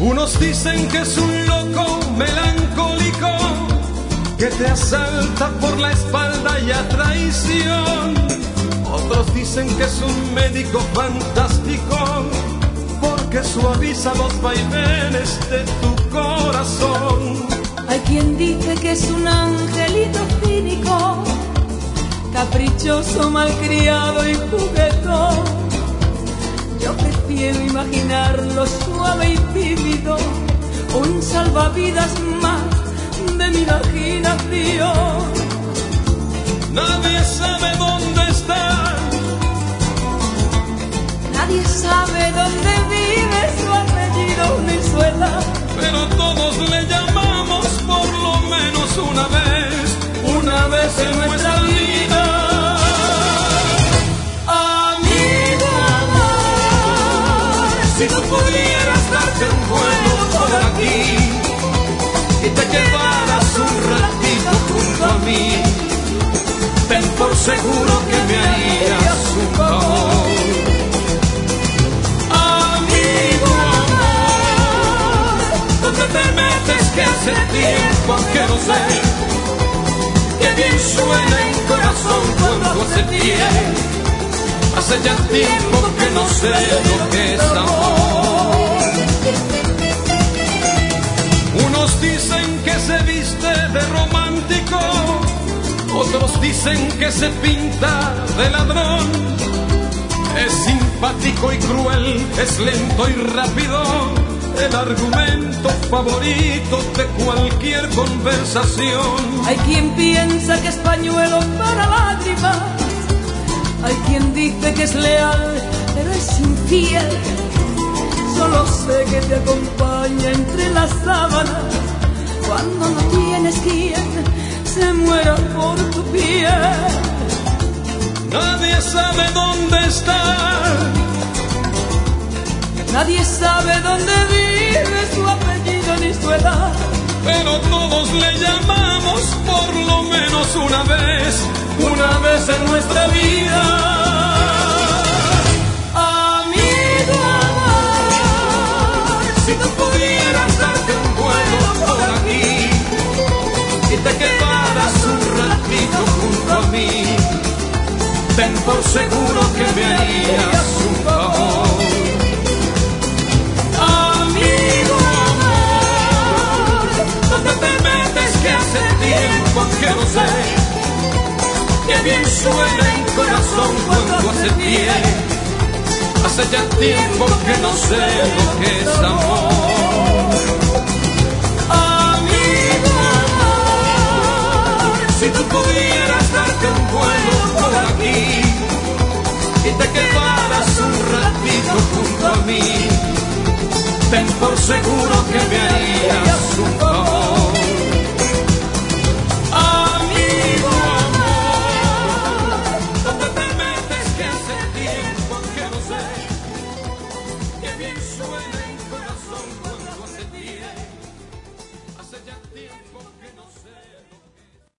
Unos dicen que es un loco melancólico que te asalta por la espalda y a traición. Otros dicen que es un médico fantástico porque suaviza los vaivenes de tu corazón. Hay quien dice que es un angelito cínico, caprichoso, malcriado y juguetón. Yo prefiero imaginarlo suave y tímido, un salvavidas más de mi imaginación. Nadie sabe dónde está, nadie sabe dónde vive, su apellido Unizuela, pero todos le llamamos por lo menos una vez en nuestra vida. Si tú pudieras darte un vuelo por aquí y te quedaras un ratito junto a mí, ten por seguro que me harías un favor. Amigo amor, ¿dónde te metes que hace tiempo que no sé? Que bien suena en corazón cuando hace pie. Hace ya tiempo que no sé lo que es amor. Unos dicen que se viste de romántico, otros dicen que se pinta de ladrón. Es simpático y cruel, es lento y rápido, el argumento favorito de cualquier conversación. Hay quien piensa que es pañuelo para lágrimas, hay quien dice que es leal, pero es infiel. Solo sé que te acompaña entre las sábanas cuando no tienes quien se muera por tu piel. Nadie sabe dónde está, nadie sabe dónde vive, su apellido ni su edad, pero todos le llamamos por lo menos una vez en nuestra vida. Amigo amor, si tú pudieras darte un vuelo por aquí y te quedaras un ratito junto a mí, ten por seguro que me harías un favor. Amigo amor, ¿dónde te metes que hace tiempo que no sé? Que bien suena en corazón cuando hace pie. Hace ya tiempo que no sé lo que es amor. Amigo amor, si tú pudieras darte un vuelo por aquí y te quedaras un ratito junto a mí, ten por seguro que me harías un favor.